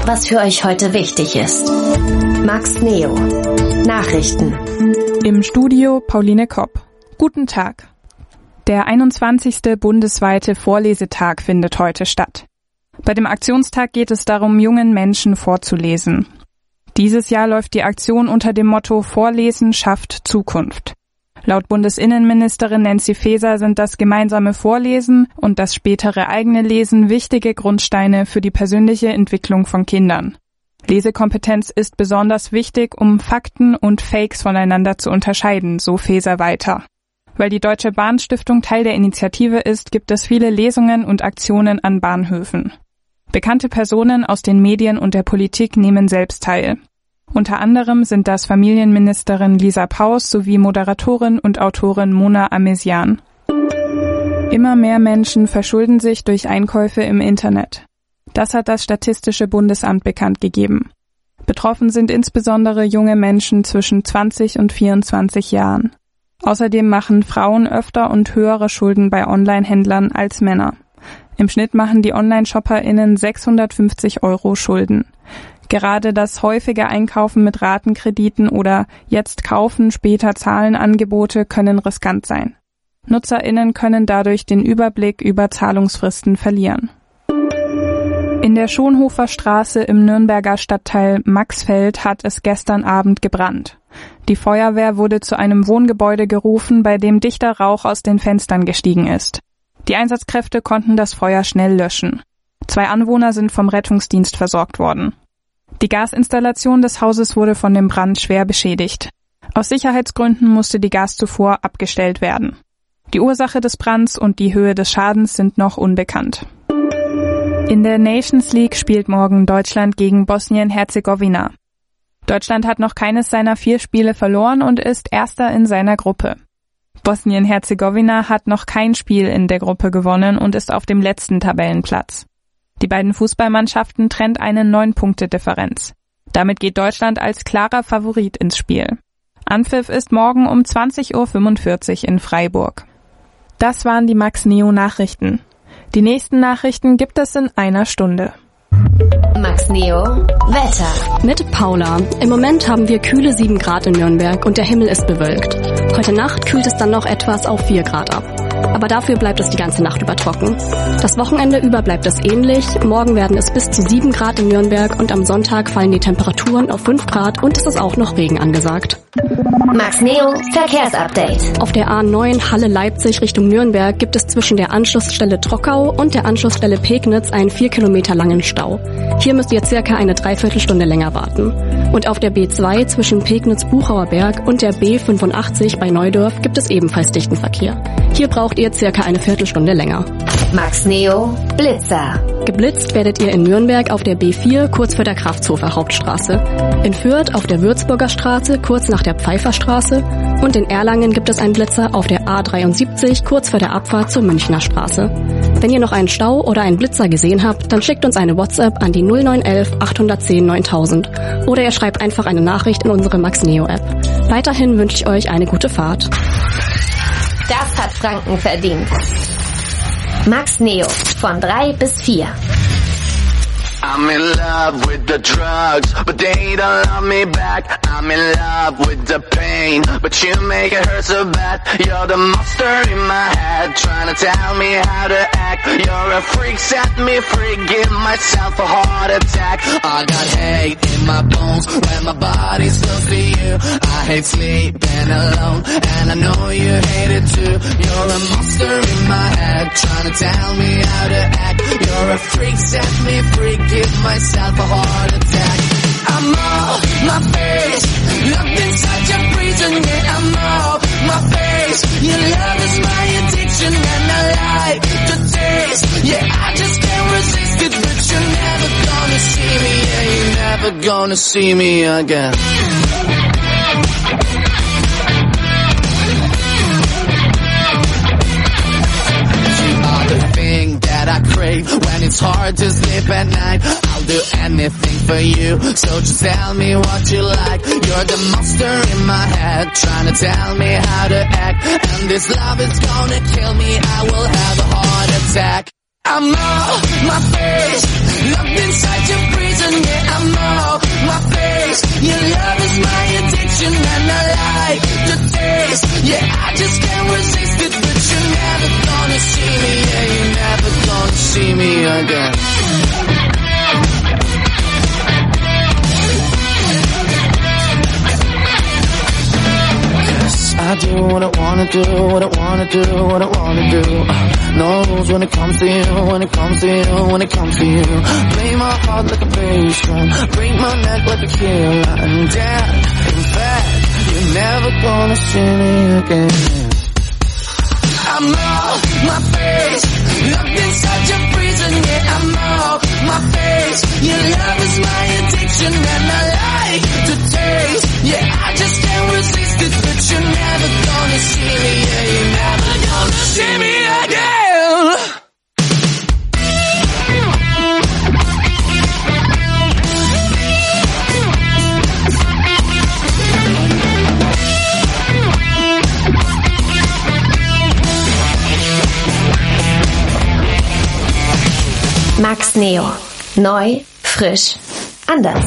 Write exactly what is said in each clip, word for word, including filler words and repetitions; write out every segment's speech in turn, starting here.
was für euch heute wichtig ist. Max Neo. Nachrichten. Im Studio Pauline Kopp. Guten Tag. Der einundzwanzigste bundesweite Vorlesetag findet heute statt. Bei dem Aktionstag geht es darum, jungen Menschen vorzulesen. Dieses Jahr läuft die Aktion unter dem Motto Vorlesen schafft Zukunft. Laut Bundesinnenministerin Nancy Faeser sind das gemeinsame Vorlesen und das spätere eigene Lesen wichtige Grundsteine für die persönliche Entwicklung von Kindern. Lesekompetenz ist besonders wichtig, um Fakten und Fakes voneinander zu unterscheiden, so Faeser weiter. Weil die Deutsche Bahnstiftung Teil der Initiative ist, gibt es viele Lesungen und Aktionen an Bahnhöfen. Bekannte Personen aus den Medien und der Politik nehmen selbst teil. Unter anderem sind das Familienministerin Lisa Paus sowie Moderatorin und Autorin Mona Amesian. Immer mehr Menschen verschulden sich durch Einkäufe im Internet. Das hat das Statistische Bundesamt bekannt gegeben. Betroffen sind insbesondere junge Menschen zwischen zwanzig und vierundzwanzig Jahren. Außerdem machen Frauen öfter und höhere Schulden bei Online-Händlern als Männer. Im Schnitt machen die Online-ShopperInnen sechshundertfünfzig Euro Schulden. Gerade das häufige Einkaufen mit Ratenkrediten oder jetzt kaufen, später zahlen Angebote können riskant sein. NutzerInnen können dadurch den Überblick über Zahlungsfristen verlieren. In der Schonhofer Straße im Nürnberger Stadtteil Maxfeld hat es gestern Abend gebrannt. Die Feuerwehr wurde zu einem Wohngebäude gerufen, bei dem dichter Rauch aus den Fenstern gestiegen ist. Die Einsatzkräfte konnten das Feuer schnell löschen. Zwei Anwohner sind vom Rettungsdienst versorgt worden. Die Gasinstallation des Hauses wurde von dem Brand schwer beschädigt. Aus Sicherheitsgründen musste die Gaszufuhr abgestellt werden. Die Ursache des Brands und die Höhe des Schadens sind noch unbekannt. In der Nations League spielt morgen Deutschland gegen Bosnien-Herzegowina. Deutschland hat noch keines seiner vier Spiele verloren und ist Erster in seiner Gruppe. Bosnien-Herzegowina hat noch kein Spiel in der Gruppe gewonnen und ist auf dem letzten Tabellenplatz. Die beiden Fußballmannschaften trennt eine neun-Punkte-Differenz. Damit geht Deutschland als klarer Favorit ins Spiel. Anpfiff ist morgen um zwanzig Uhr fünfundvierzig in Freiburg. Das waren die Max Neo Nachrichten. Die nächsten Nachrichten gibt es in einer Stunde. Max Neo Wetter. Mit Paula. Im Moment haben wir kühle sieben Grad in Nürnberg und der Himmel ist bewölkt. Heute Nacht kühlt es dann noch etwas auf vier Grad ab. Aber dafür bleibt es die ganze Nacht über trocken. Das Wochenende über bleibt es ähnlich. Morgen werden es bis zu sieben Grad in Nürnberg und am Sonntag fallen die Temperaturen auf fünf Grad und es ist auch noch Regen angesagt. Max Neo Verkehrsupdate. Auf der A neun Halle-Leipzig Richtung Nürnberg gibt es zwischen der Anschlussstelle Trockau und der Anschlussstelle Pegnitz einen vier Kilometer langen Stau. Hier müsst ihr circa eine Dreiviertelstunde länger warten. Und auf der B zwei zwischen Pegnitz-Buchauer Berg und der B fünfundachtzig bei Neudorf gibt es ebenfalls dichten Verkehr. Hier braucht ihr circa eine Viertelstunde länger. Max Neo Blitzer. Geblitzt werdet ihr in Nürnberg auf der B vier kurz vor der Kraftshofer Hauptstraße, in Fürth auf der Würzburger Straße kurz nach der Pfeifferstraße und in Erlangen gibt es einen Blitzer auf der A dreiundsiebzig kurz vor der Abfahrt zur Münchner Straße. Wenn ihr noch einen Stau oder einen Blitzer gesehen habt, dann schickt uns eine WhatsApp an die null neun elf achthundertzehn neuntausend oder ihr schreibt einfach eine Nachricht in unsere Max Neo App. Weiterhin wünsche ich euch eine gute Fahrt. Das hat Franken verdient. Max Neo von drei bis vier. I'm in love with the drugs, but they don't love me back. I'm in love with the pain, but you make it hurt so bad. You're the monster in my head, trying to tell me how to act. You're a freak, set me free, give myself a heart attack. I got hate in my bones when my body's close to you. I hate sleeping alone, and I know you hate it too. You're a monster in my head, trying to tell me how to act. You're a freak, set me free, give myself a heart attack. I'm off my face, locked inside your prison, yeah, I'm off my face. Your love is my addiction and I like the taste. Yeah, I just can't resist it, but you're never gonna see me, yeah, you're never gonna see me again. That I crave when it's hard to sleep at night. I'll do anything for you, so just tell me what you like. You're the monster in my head, trying to tell me how to act. And this love is gonna kill me, I will have a heart attack. I'm off my face, locked inside your prison. reason, yeah, I'm off my face. Your love is my addiction and I like the taste. Yeah, I just can't resist it, but you're never gonna see me. Yeah, you're never gonna see me again. I do what I wanna do, what I wanna do, what I wanna do. No rules when it comes to you, when it comes to you, when it comes to you. Play my heart like a bass drum, break my neck like a killer. And yeah, in fact, you're never gonna see me again. I'm off my face, locked inside your prison, yeah, I'm off my face. Your love is my addiction and I like the taste. Yeah, I just can't resist it, but you're never gonna see me, yeah, you're never gonna see me again. Max Neo. Neu, frisch, anders.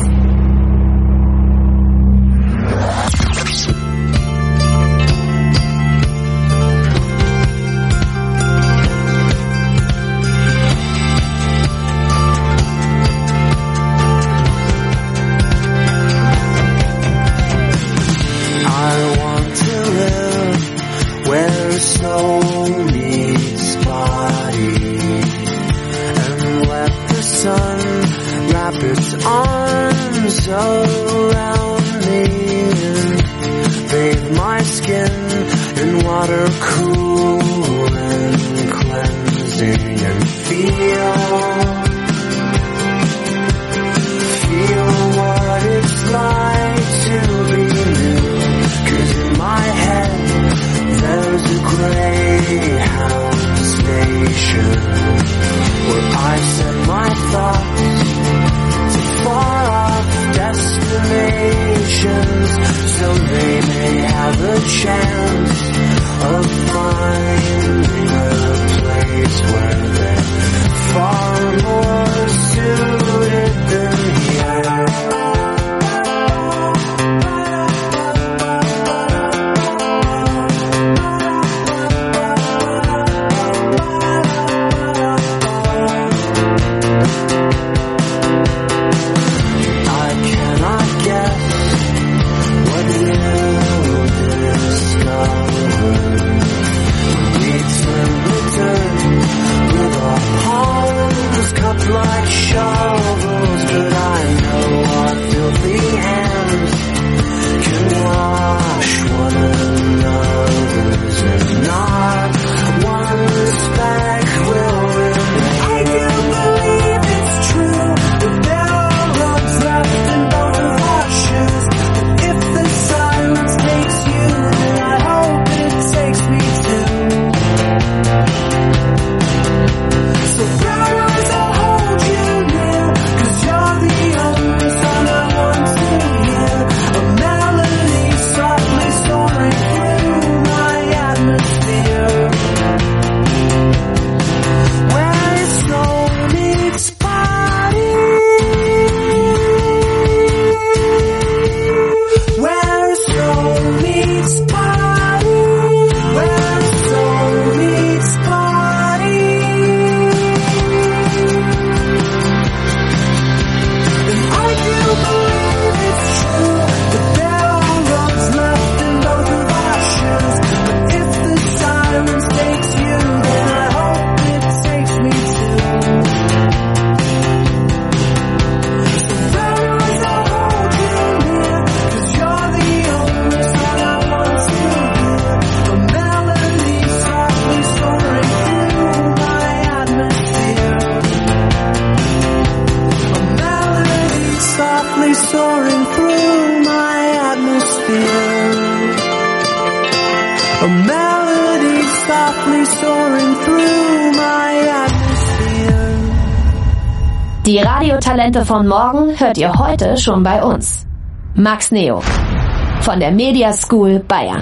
Die Radiotalente von morgen hört ihr heute schon bei uns. Max Neo von der Media School Bayern.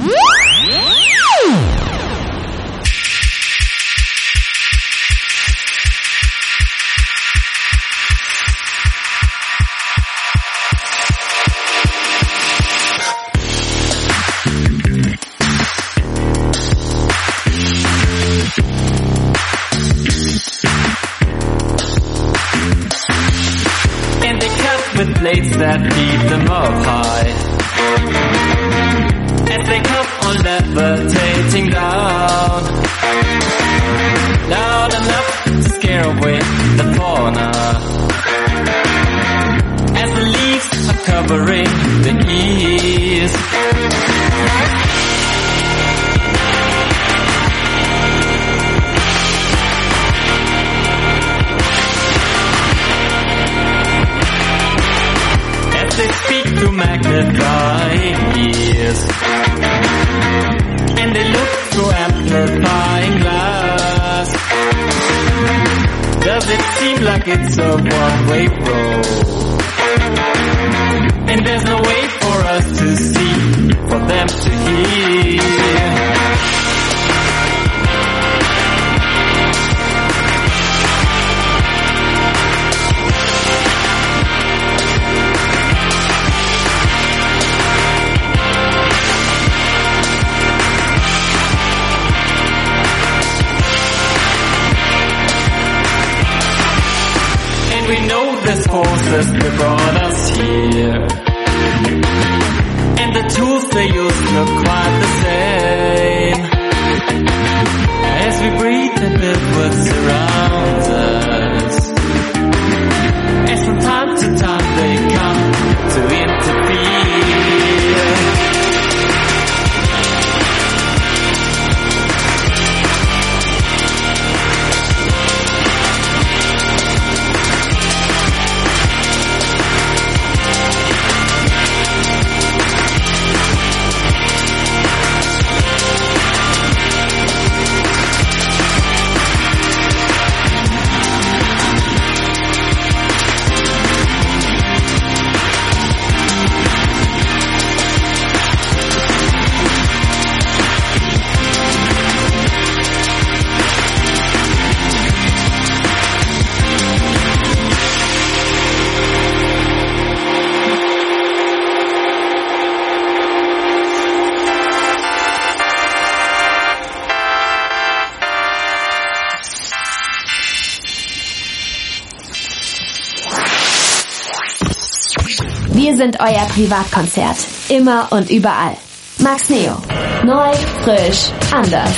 weights that keep them up high. As they come on levitating down, loud enough to scare away the fauna. As the leaves are covering the east, they speak through magnifying ears, and they look through amplifying glass. Does it seem like it's a one-way road? And there's no way for us to see, for them to hear. We know there's forces that brought us here, and the tools they use look quite the same. As we breathe and live what surrounds us, and from time to time they come to interfere. Wir sind euer Privatkonzert. Immer und überall. Max Neo. Neu, frisch, anders.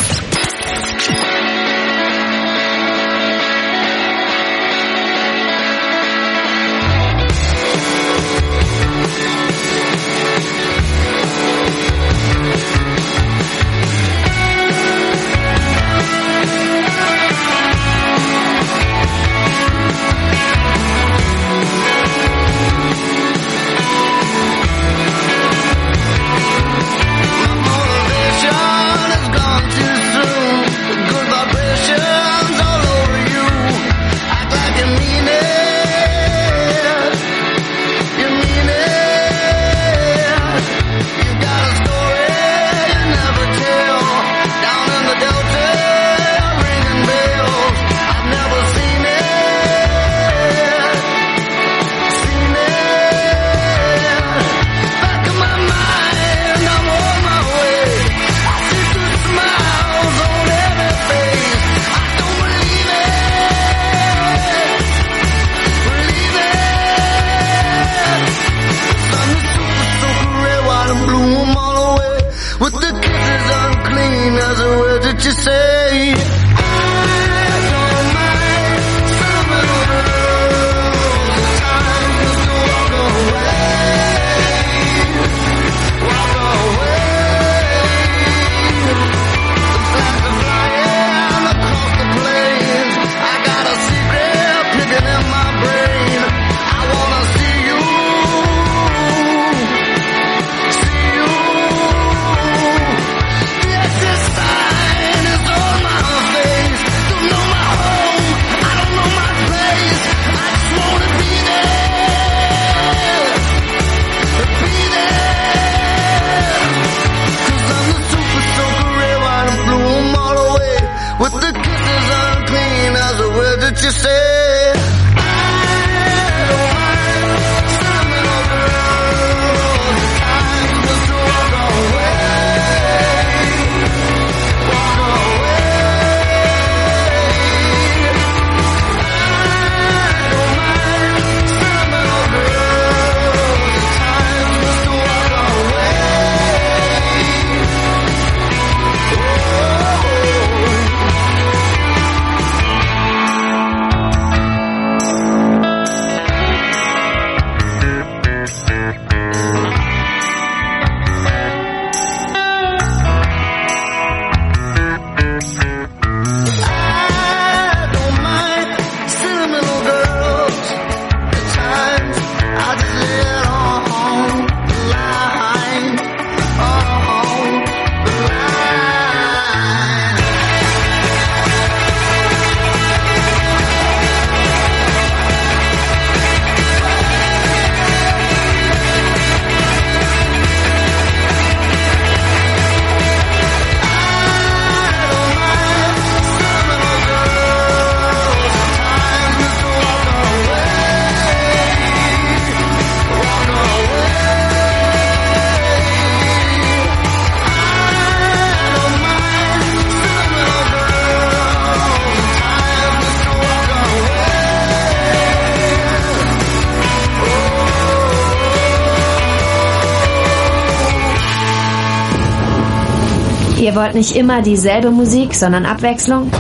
Ihr wollt nicht immer dieselbe Musik, sondern Abwechslung?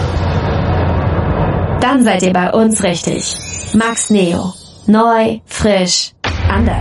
Dann seid ihr bei uns richtig. Max Neo. Neu, frisch, anders.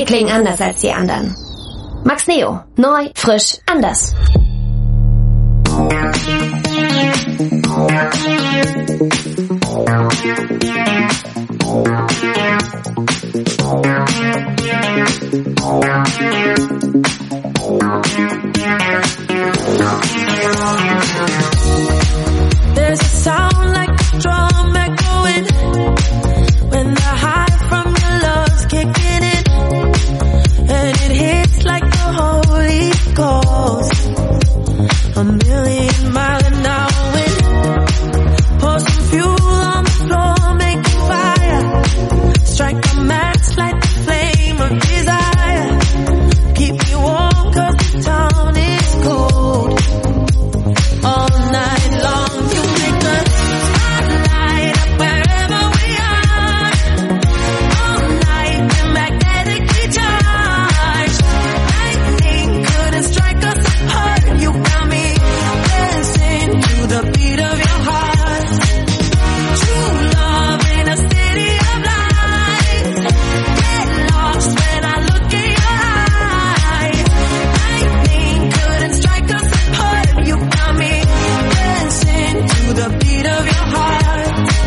Wir klingen anders als die anderen. Max Neo. Neu, frisch, anders. There's a sound like a drum echoing when the high from your love's kicking in, and it hits like the Holy Ghost. A million mile an hour wind. Pour some fuel on the floor, make a fire. Strike a match, light the flame of desire. Keep me warm 'cause the town is cold. All night long you make us light up wherever we are. All night we're magnetically charged. Lightning couldn't strike us apart. You got me dancing to the beat of your heart. True love in a city of lights. Get lost when I look in your eyes. Lightning couldn't strike us apart. You got me dancing to the beat of your heart.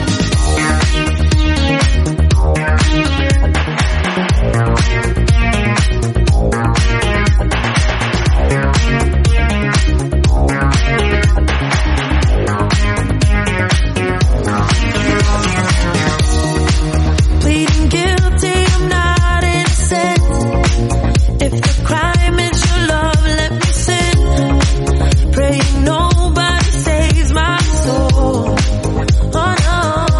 Pleading guilty, I'm not innocent. If the crime is your love, let me sin. Praying nobody saves my soul. Oh no.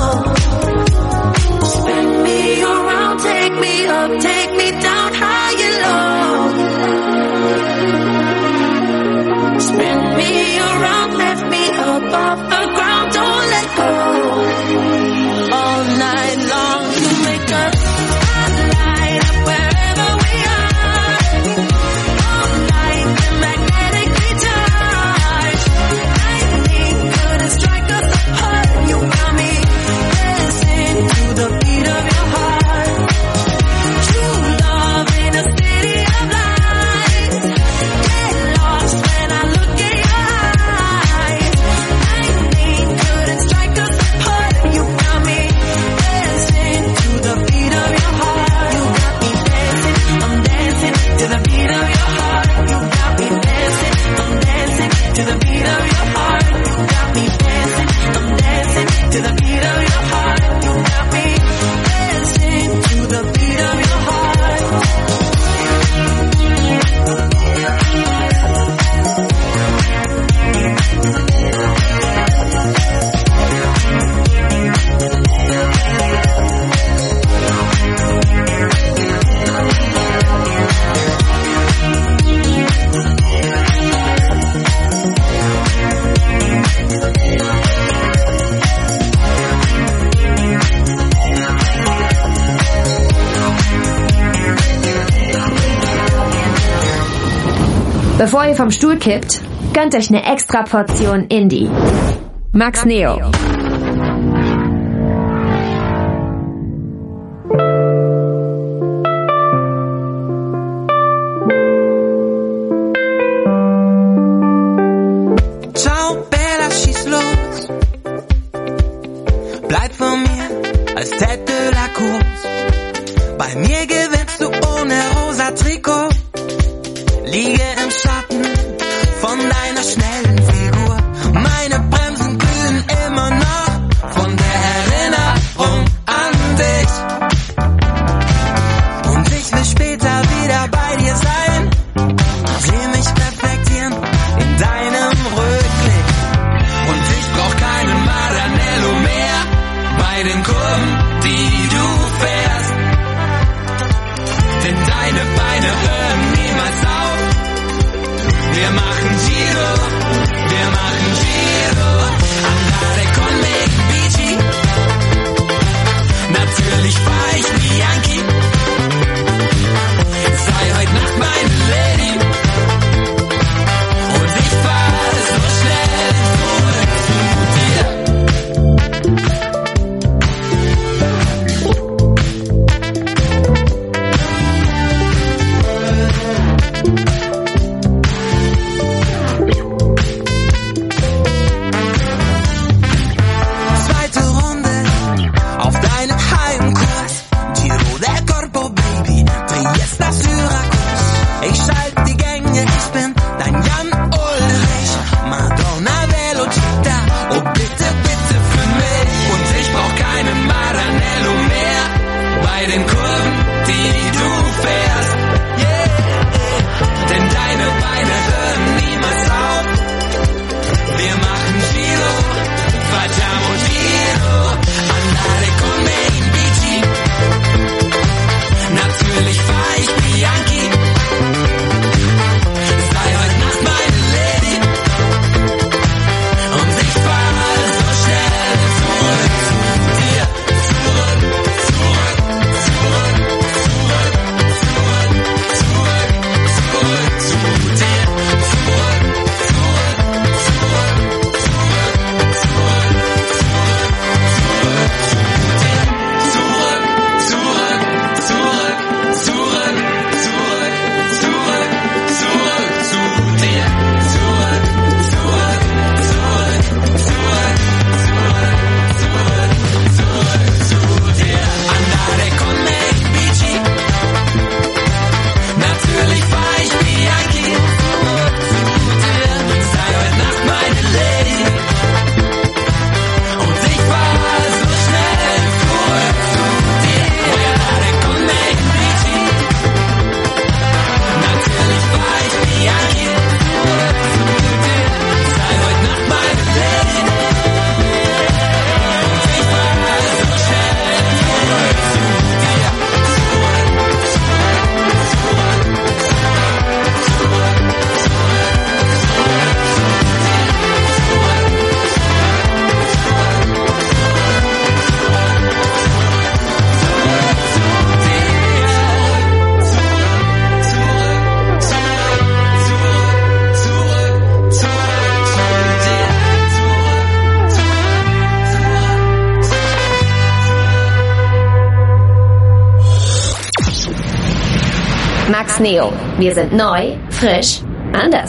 Spin me around, take me up, take me down high and low. Spin me around, lift me up off the ground, don't let go. All night long you make us light up wherever we are. All night we're magnetically charged. Lightning couldn't strike us apart. You got me dancing to the beat of your heart. True love in a city of lights. Get lost when I look in your eyes. Lightning couldn't strike us apart. You got me dancing to the beat of your heart. You got me dancing, I'm dancing to the beat of your heart. You got me dancing, I'm dancing to the beat of your heart. You got me dancing, I'm dancing to the beat of your heart. You got me dancing to the beat of your heart. Bevor ihr vom Stuhl kippt, gönnt euch eine extra Portion Indie. Max Neo. Ciao Bella, schieß los. Bleib von mir als Tête de la Course. Bei mir gewinnst du ohne rosa Trikot. Liege im Schatten von deiner schnellen Figur. Meine Bremsen glühen immer noch. Max Neo. Wir sind neu, frisch, anders.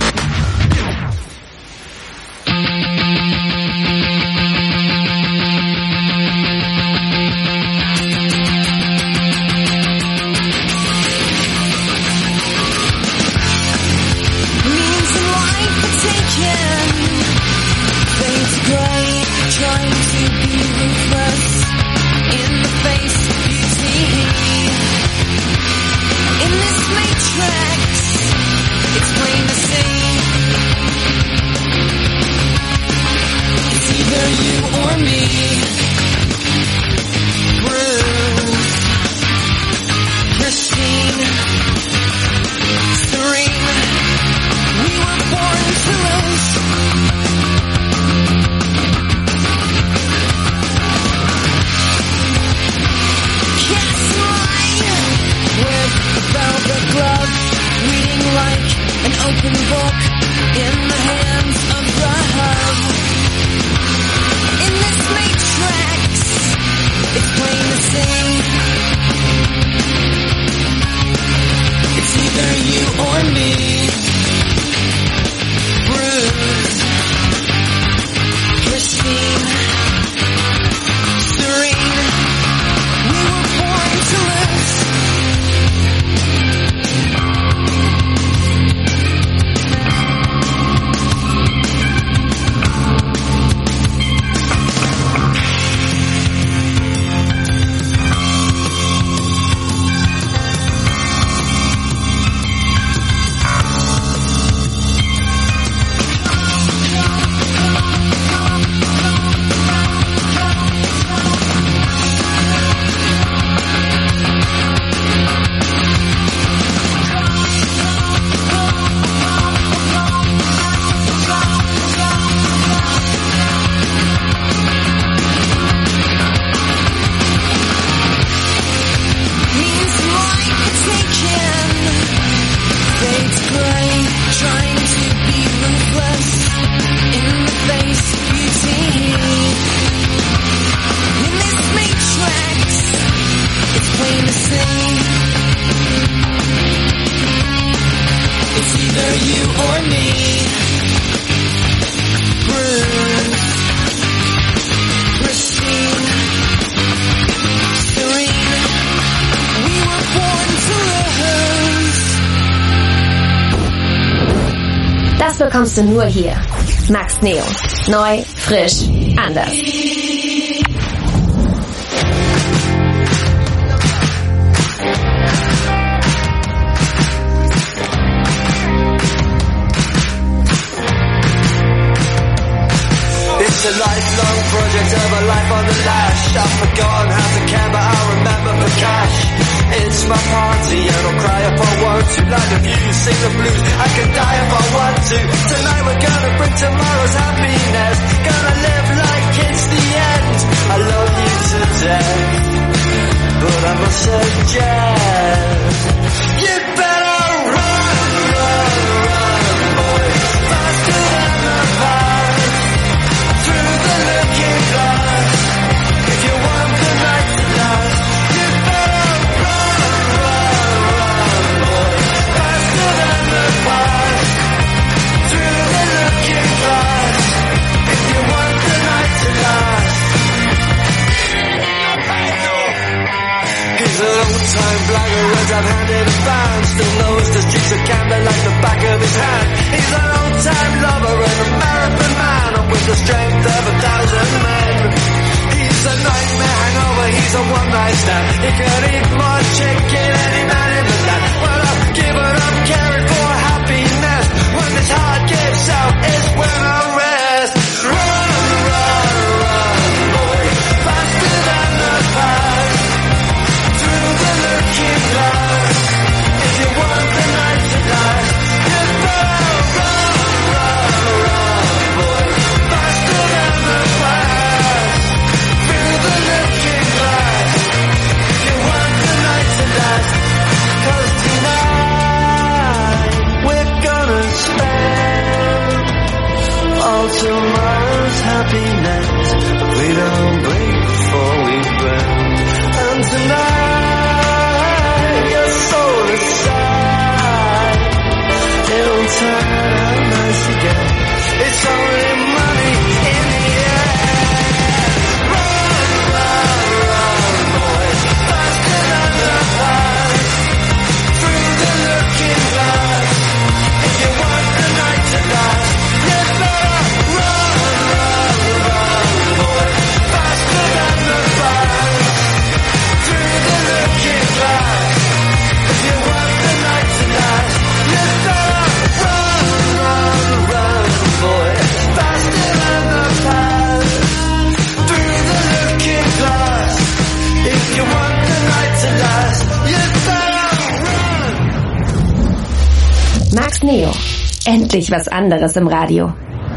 Bekommst du nur hier. Max Neo. Neu, frisch, anders. It's a lifelong project of a life on the lash. I've forgotten how to care, but I'll remember for cash. It's my party and I'll cry if I want to. Like the views, sing the blues, I can die if I want to. Tonight we're gonna bring tomorrow's happiness. Gonna live like it's the end. I love you to death, but I must suggest you better run, run, run, boy, faster than the bus, through the looking glass. If you want the night to last, you better run, run, run, boy, faster than the bus, through the looking glass. If you want the night to last. He's an old-time blagger, words I've handed him bound. Still knows the streets of Camden like the back of his hand. He's an old-time lover and a marathon man, and with the strength of a thousand men. He's a nightmare hangover, he's a one-night stand. He could eat more chicken, any man in the land. Well, I've given up caring for happiness. When this heart gives out, is when I rest. Run, run, run, boy, faster than the past, through the looking glass. If you want the night to last, you better run, run, run, boy, faster than the past, through the looking glass. If you want the night to last, 'cause tonight we're gonna spend all tomorrow's happiness. We don't break before we burn. And tonight your soul is sad. Neo. Endlich was anderes im Radio.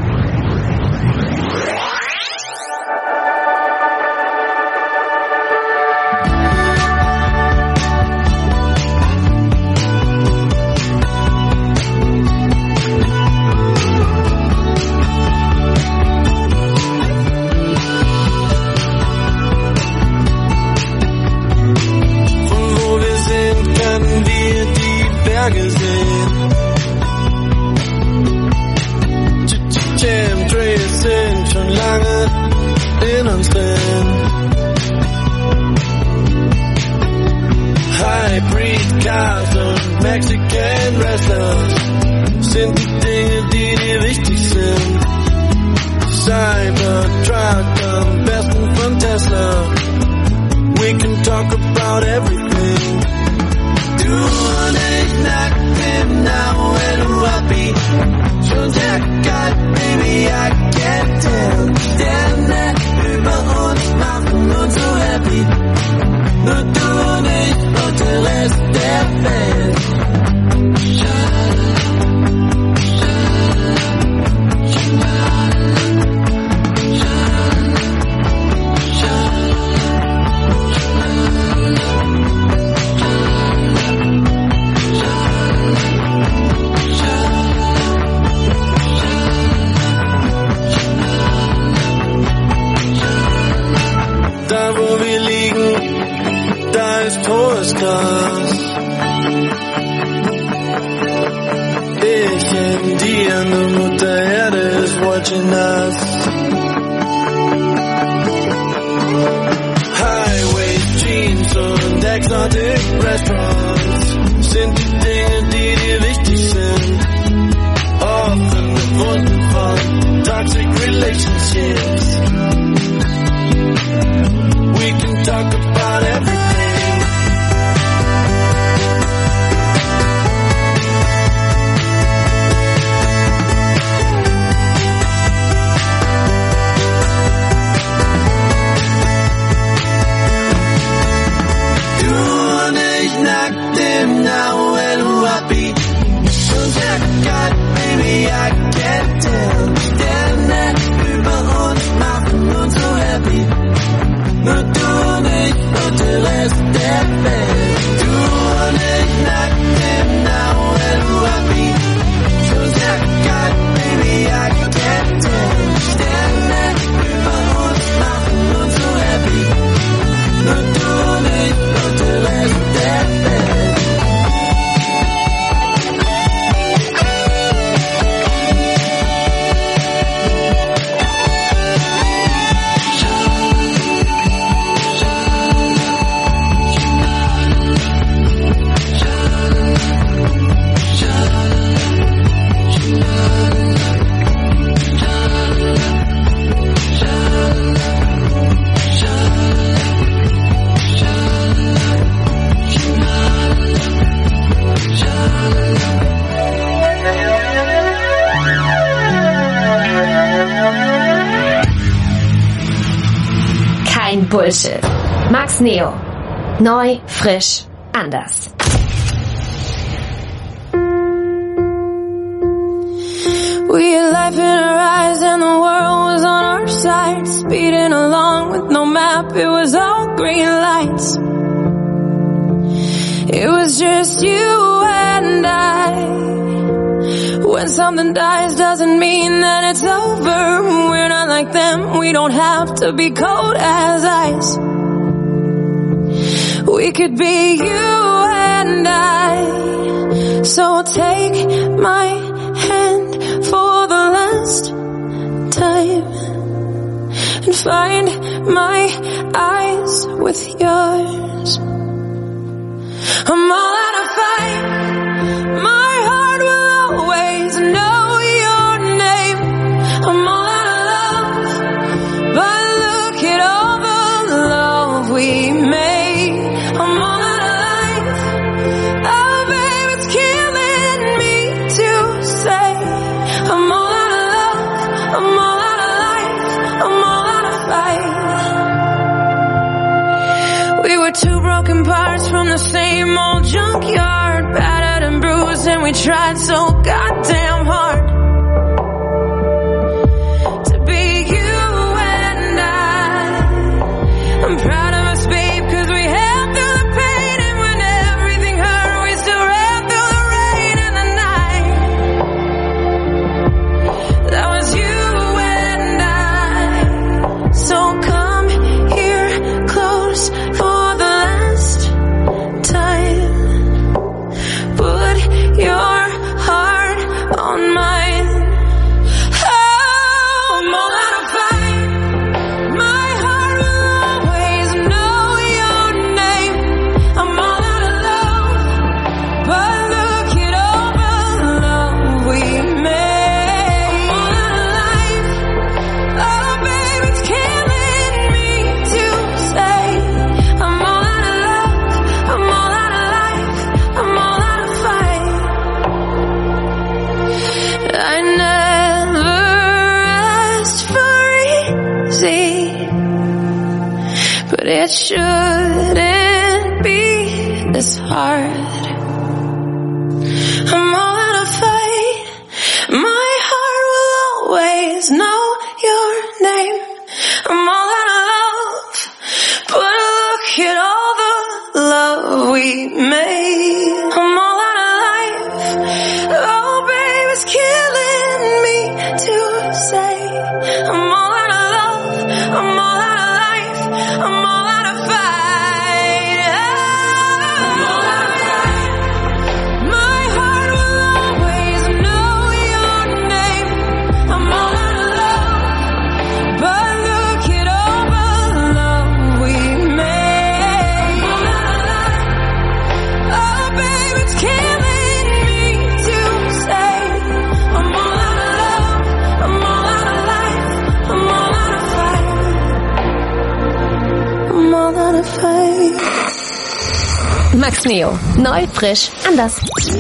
Bullshit. Max Neo. Neu, frisch, anders. We had life in our eyes and the world was on our side. Speeding along with no map, it was all green lights. It was just you and I. When something dies doesn't mean that it's over. We're not like them, we don't have to be cold as ice. We could be you and I. So take my hand for the last time and find my eyes with yours. I'm all out of fight. My heart will always know your name. I'm all out of love, but look at all the love we made. I'm all out of life. Oh babe, it's killing me to say. I'm all out of love, I'm all out of life, I'm all out of fight. We were two broken parts from the same old junkie. we tried so goddamn hard to be you and I. I'm proud of us, babe, cause we held through the pain, and when everything hurt, we still ran through the rain and the night. That was you and I. So come here close for the last time. Put your heart on mine. Oh, I'm all out of fight. My heart will always know your name. I'm all out of love, but look at all the love we made. I'm all out of life. Oh, babe, it's killing me to say. I'm all out of love. I'm all out of life. I'm all out of fight. I never asked for easy, but it shouldn't be this hard. I'm all out of fight. My heart will always know your name. I'm all out of love, but look at all the love we made. I'm all out of life. Oh, babe, it's killing me to say. I'm all out of love. I'm all out of life. I'm all out of fight. I'm all out of fight. My heart will always know your name. I'm all out of love, but look at all the love we made. I'm all out of life. Oh, babe, it's killing me to say. I'm all out of love. I'm all out of life. I'm all out of fight. I'm all out of fight. Max Neo. Neu, frisch, anders.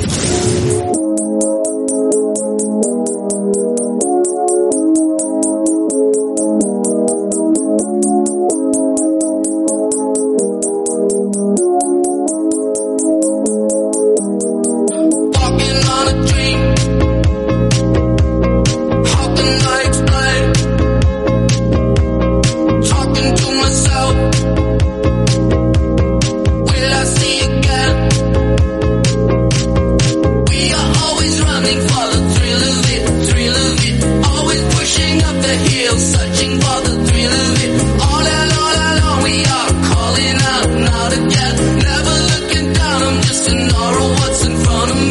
Walking on a dream. How can I explain? Talking to myself. Will I see again? We are always running for the thrill of it, thrill of it. Always pushing up the hill, searching for the thrill of it. All alone, alone, we are calling out, not again. Never looking down, I'm just an aura of what's in front of me.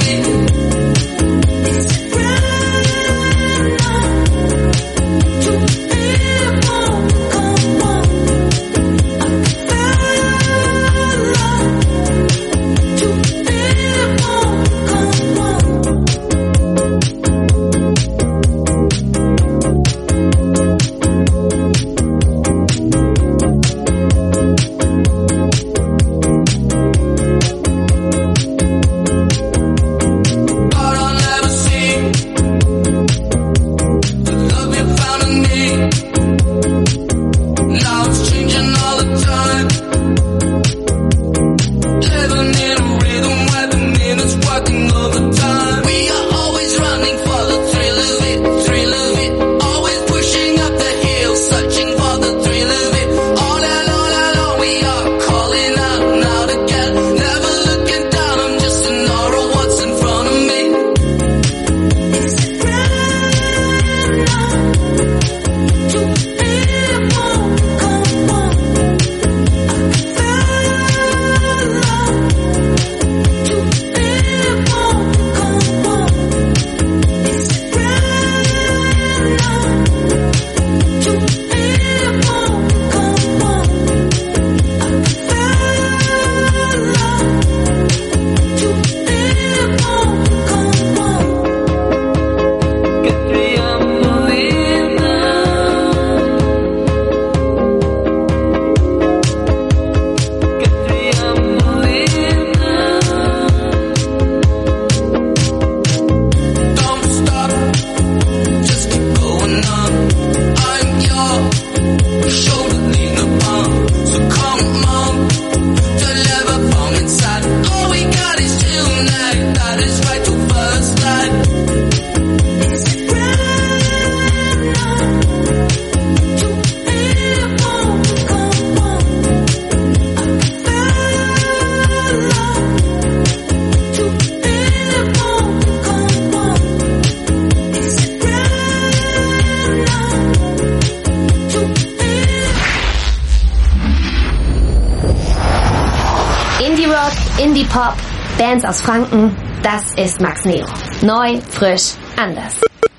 Indie-Pop, Bands aus Franken, das ist Max Neo. Neu, frisch, anders.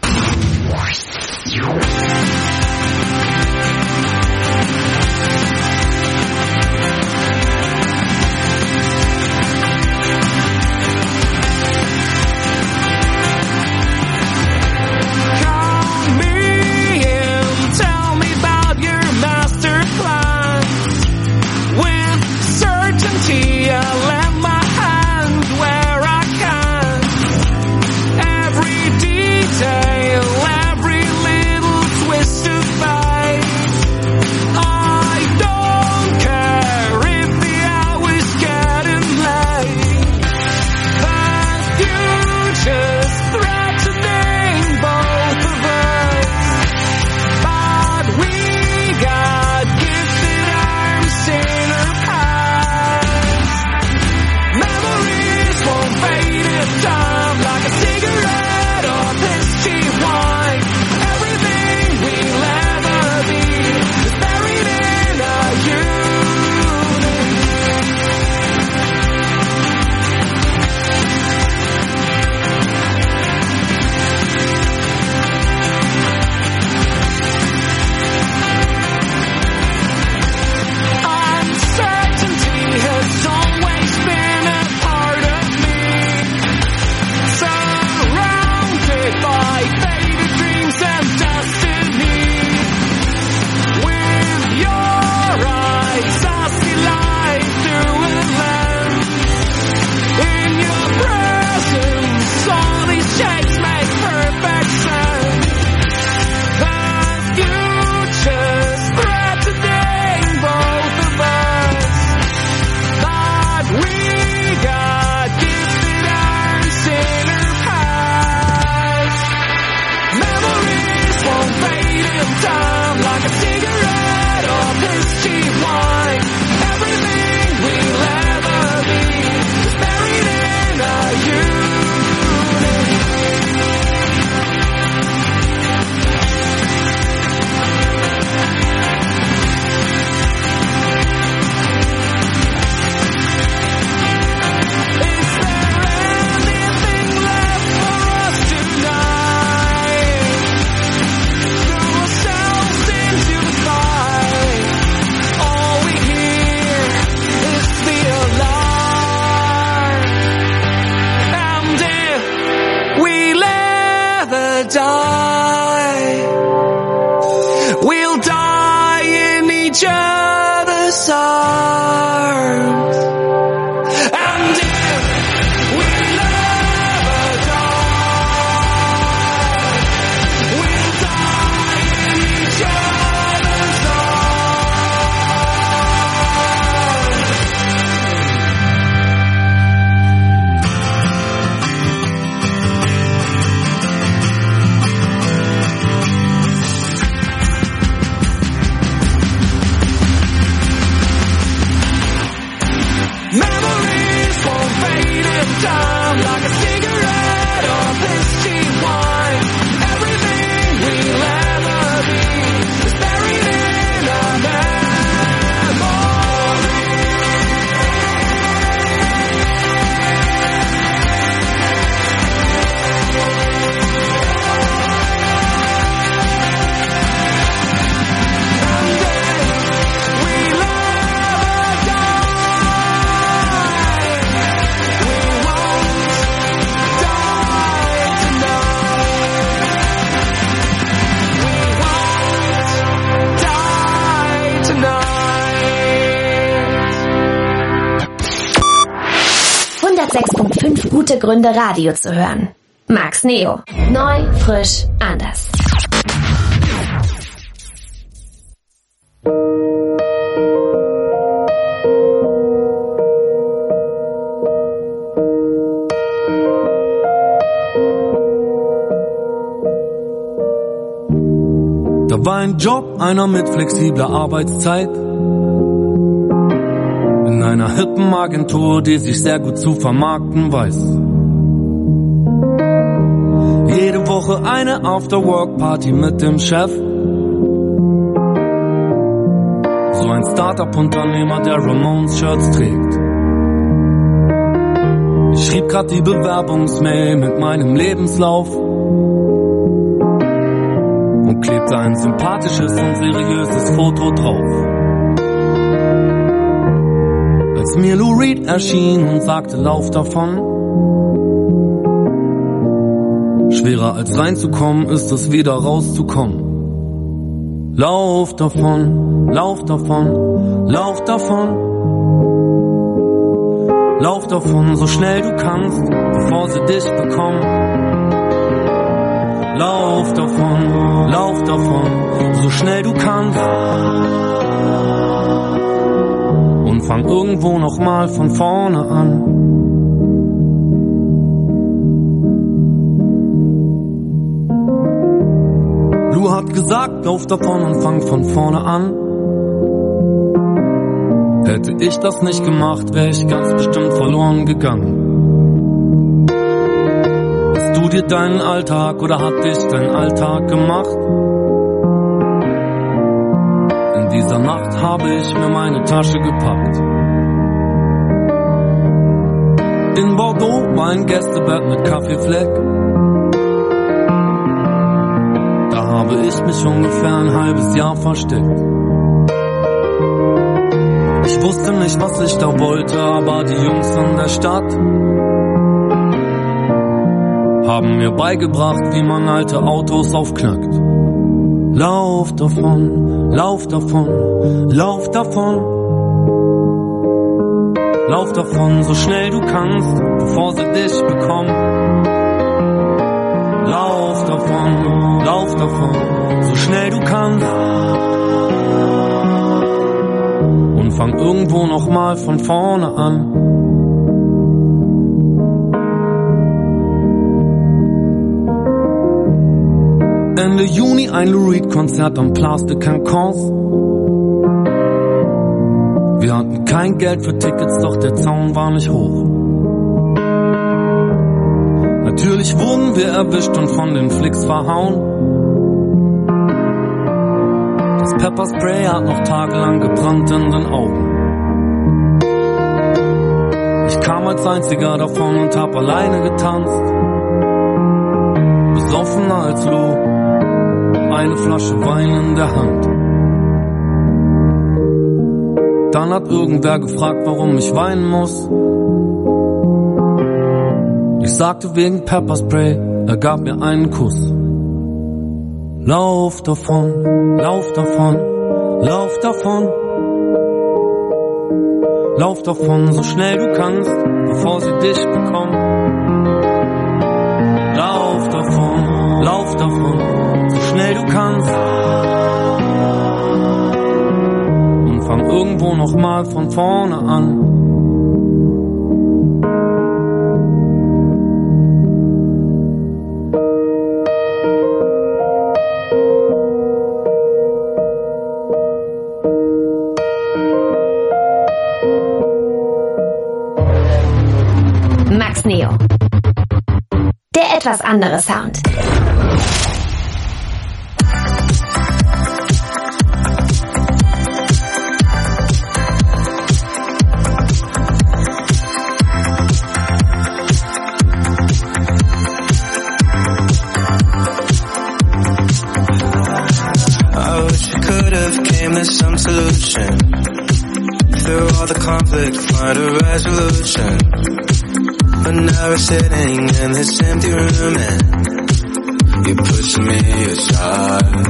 hundertsechs Komma fünf gute Gründe, Radio zu hören. Max Neo. Neu, frisch, anders. Da war ein Job, einer mit flexibler Arbeitszeit. In einer hippen Agentur, die sich sehr gut zu vermarkten weiß. Jede Woche eine After-Work-Party mit dem Chef. So ein Startup-Unternehmer, der Ramones-Shirts trägt. Ich schrieb grad die Bewerbungsmail mit meinem Lebenslauf und klebte ein sympathisches und seriöses Foto drauf. Als mir Lou Reed erschien und sagte, lauf davon. Schwerer als reinzukommen ist es, wieder rauszukommen. Lauf davon, lauf davon, lauf davon. Lauf davon, so schnell du kannst, bevor sie dich bekommen. Lauf davon, lauf davon, so schnell du kannst. Und fang irgendwo nochmal von vorne an. Lou hat gesagt, lauf davon und fang von vorne an. Hätte ich das nicht gemacht, wäre ich ganz bestimmt verloren gegangen. Hast du dir deinen Alltag oder hat dich dein Alltag gemacht? In dieser Nacht habe ich mir meine Tasche gepackt. In Bordeaux mein Gästebett mit Kaffeefleck. Da habe ich mich ungefähr ein halbes Jahr versteckt. Ich wusste nicht, was ich da wollte, aber die Jungs in der Stadt haben mir beigebracht, wie man alte Autos aufknackt. Lauf davon, lauf davon, lauf davon. Lauf davon, so schnell du kannst, bevor sie dich bekommen. Lauf davon, lauf davon, so schnell du kannst. Und fang irgendwo nochmal von vorne an. Ende Juni ein Lou Reed Konzert am Place de Cancans. Wir hatten kein Geld für Tickets, doch der Zaun war nicht hoch. Natürlich wurden wir erwischt und von den Flicks verhauen. Das Pepperspray hat noch tagelang gebrannt in den Augen. Ich kam als einziger davon und hab alleine getanzt. Besoffener als Lou, eine Flasche Wein in der Hand. Dann hat irgendwer gefragt, warum ich weinen muss. Ich sagte wegen Pepperspray, er gab mir einen Kuss. Lauf davon, lauf davon, lauf davon. Lauf davon, so schnell du kannst, bevor sie dich bekommen. Lauf davon, lauf davon, so schnell du kannst. Und fang irgendwo nochmal von vorne an. Max Neo. Der etwas andere Sound. I wish we could have came to some solution. Through all the conflict, find a resolution. But now we're sitting in this empty room and you push me aside.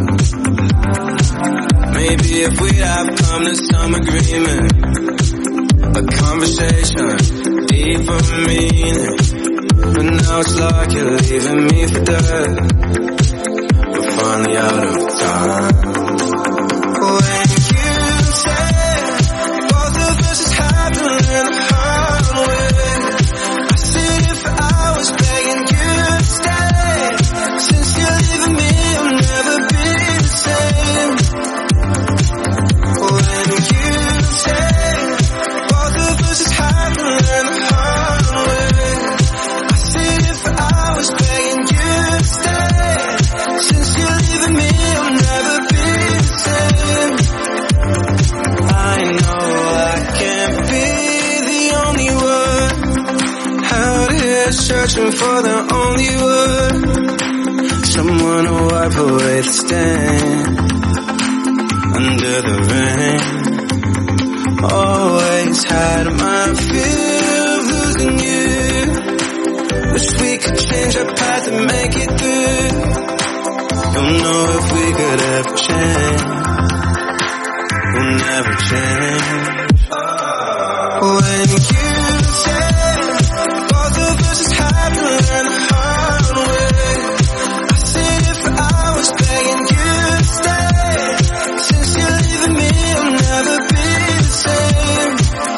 Maybe if we'd have come to some agreement, a conversation, deeper meaning. But now it's like you're leaving me for dead. We're finally out of time. When you say both of us is happening the hard way, I sit for hours begging you to stay. Since you're leaving me, I'll never be the same. When you say both of us is happening the hard way, I sit for hours begging you to stay. Since you're leaving me, I'll never be searching for the only word, someone to wipe away the stain under the rain. Always had my fear of losing you. Wish we could change our path and make it through. Don't know if we could ever change. We'll never change. When you say both of us just had to learn the hard way, I sit here for hours begging you to stay. Since you're leaving me, I'll never be the same.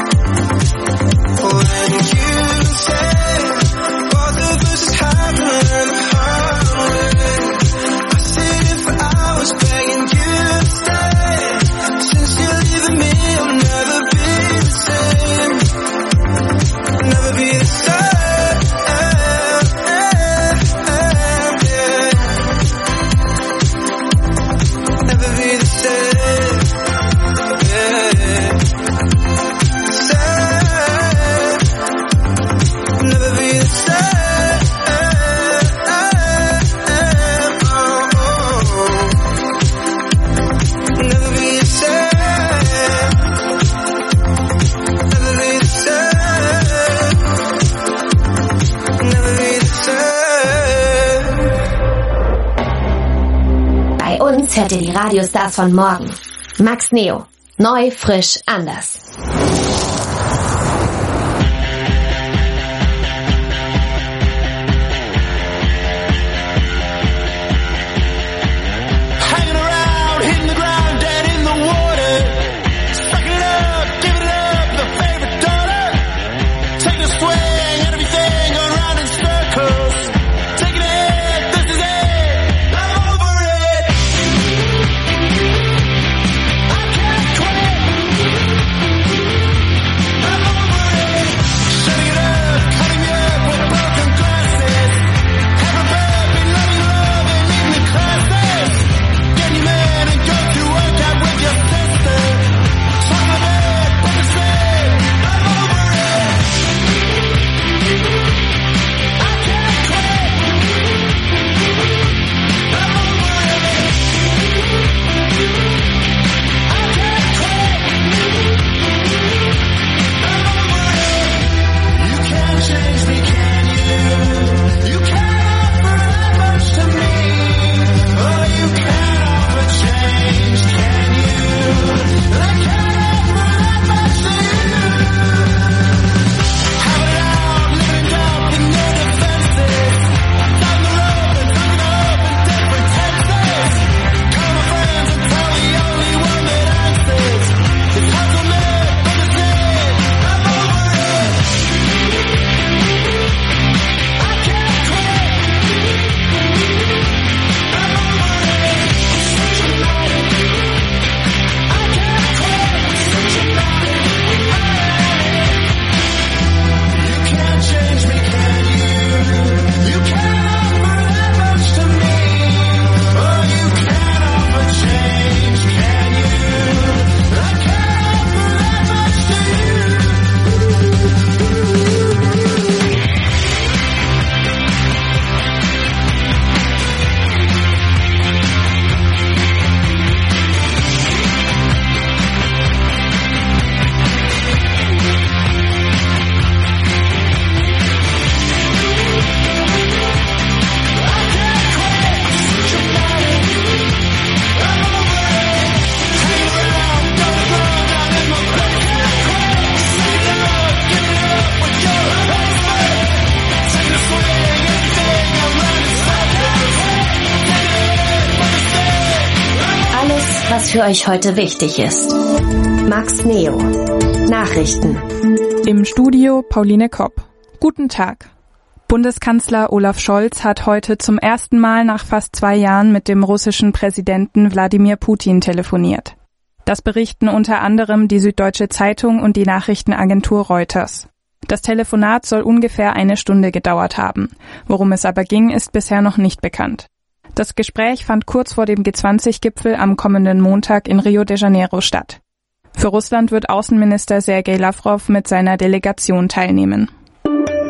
When you say both of us just had to learn the hard way, I sit here for hours begging you to stay. Since you're leaving me, I'll never be the same. Never be the same. Never be the same. Same. Never be the same. Never be the same. Never be the same. Never be the same. Bei uns hört ihr die Radiostars von morgen. Max Neo. Neu, frisch, anders. Hanging around, hitting the ground, dead in the water. Suck it up, give it up, the favorite daughter. Take a swing at everything, going round in circles. Take it ahead, this is it. I'm over it. I can't quit. I'm over it. Shutting it up, cutting me up with broken glasses. Have a baby, loving love and in the classes. Get your man and go to work out with your sister. Talk about it, but it's it. I'm over it. I can't quit. I'm over it. I can't quit. I'm over it. You can't change me, can you? You can't offer that much to me. Oh, you can't offer change, can you? I can't offer that much to you. Have it out, living up in no defenses. Down the road and hooking up in different tenses. Call my friends and tell the only one that answers. It's hard to live, but it's it. I'm over it. I can't quit. I'm over it. Such a night. I can't quit. Such a night. You can't change me, can you? You can't offer that much to me. Oh, you can't offer change, can you? I can't offer that much to you. Alles, was für euch heute wichtig ist. Max Neo. Nachrichten. Im Studio Pauline Kopp. Guten Tag. Bundeskanzler Olaf Scholz hat heute zum ersten Mal nach fast zwei Jahren mit dem russischen Präsidenten Wladimir Putin telefoniert. Das berichten unter anderem die Süddeutsche Zeitung und die Nachrichtenagentur Reuters. Das Telefonat soll ungefähr eine Stunde gedauert haben. Worum es aber ging, ist bisher noch nicht bekannt. Das Gespräch fand kurz vor dem G zwanzig Gipfel am kommenden Montag in Rio de Janeiro statt. Für Russland wird Außenminister Sergei Lavrov mit seiner Delegation teilnehmen.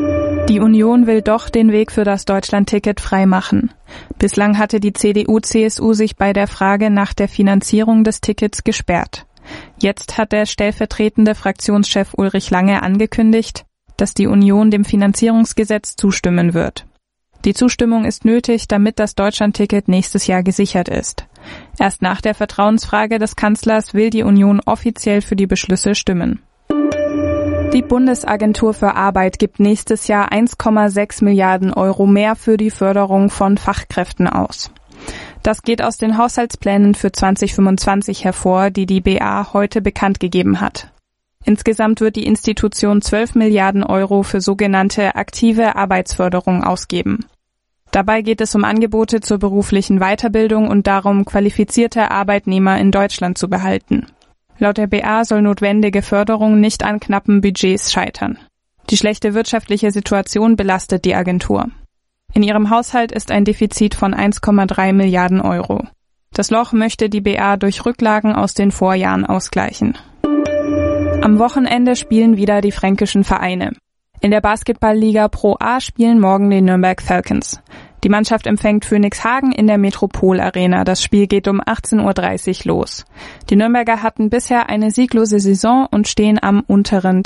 Die Union will doch den Weg für das Deutschlandticket freimachen. Bislang hatte die C D U C S U sich bei der Frage nach der Finanzierung des Tickets gesperrt. Jetzt hat der stellvertretende Fraktionschef Ulrich Lange angekündigt, dass die Union dem Finanzierungsgesetz zustimmen wird. Die Zustimmung ist nötig, damit das Deutschlandticket nächstes Jahr gesichert ist. Erst nach der Vertrauensfrage des Kanzlers will die Union offiziell für die Beschlüsse stimmen. Die Bundesagentur für Arbeit gibt nächstes Jahr eins Komma sechs Milliarden Euro mehr für die Förderung von Fachkräften aus. Das geht aus den Haushaltsplänen für zwanzig fünfundzwanzig hervor, die die B A heute bekannt gegeben hat. Insgesamt wird die Institution zwölf Milliarden Euro für sogenannte aktive Arbeitsförderung ausgeben. Dabei geht es um Angebote zur beruflichen Weiterbildung und darum, qualifizierte Arbeitnehmer in Deutschland zu behalten. Laut der B A soll notwendige Förderung nicht an knappen Budgets scheitern. Die schlechte wirtschaftliche Situation belastet die Agentur. In ihrem Haushalt ist ein Defizit von eins Komma drei Milliarden Euro. Das Loch möchte die B A durch Rücklagen aus den Vorjahren ausgleichen. Am Wochenende spielen wieder die fränkischen Vereine. In der Basketballliga Pro A spielen morgen die Nürnberg Falcons. Die Mannschaft empfängt Phönixhagen in der Metropol Arena. Das Spiel geht um achtzehn Uhr dreißig los. Die Nürnberger hatten bisher eine sieglose Saison und stehen am unteren